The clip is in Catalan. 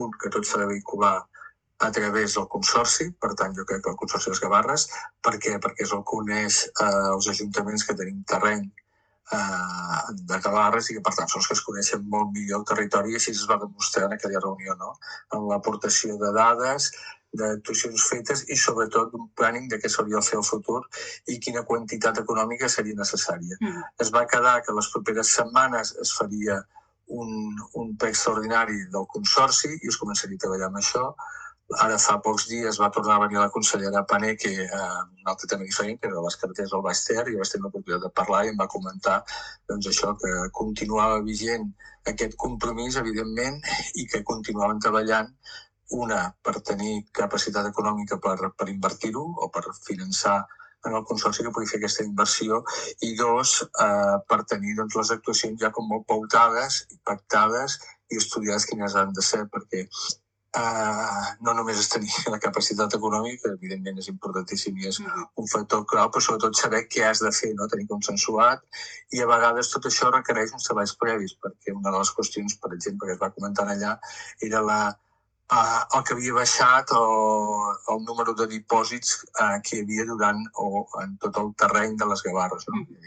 que tot s'ha de vehicular a través del Consorci. Per tant, jo crec que el Consorci de les Gavarres, per què? Perquè és el que uneix els ajuntaments que tenim terreny de Gavarres i que, per tant, són els que es coneixen molt millor el territori, i així es va demostrar en aquella reunió, no? En l'aportació de dades, d'actuacions fetes i, sobretot, d'un planning de què s'hauria de fer al futur i quina quantitat econòmica seria necessària. Es va quedar que les properes setmanes es faria un ple extraordinari del Consorci i es començaria a treballar amb això. Ara fa pocs dies va tornar a venir la consellera Paneque amb un altre tema diferent, que era les carreteres del Baix Ter, i vaig tenir l'oportunitat de parlar i em va comentar això, que continuava vigent aquest compromís, evidentment, i que continuaven treballant, una, per tenir capacitat econòmica per invertir-ho o per finançar en el Consorci que pugui fer aquesta inversió, i dos, per tenir les actuacions ja com molt pautades, pactades i estudiades quines han de ser, perquè no només és tenir la capacitat econòmica, que evidentment és importantíssim i és un factor clau, però sobretot saber què has de fer, no? Tenir consensuat, i a vegades tot això requereix uns treballs previs, perquè una de les qüestions, per exemple, que es va comentar allà era el que havia baixat el número de dipòsits que hi havia durant o en tot el terreny de les Gavarres, no?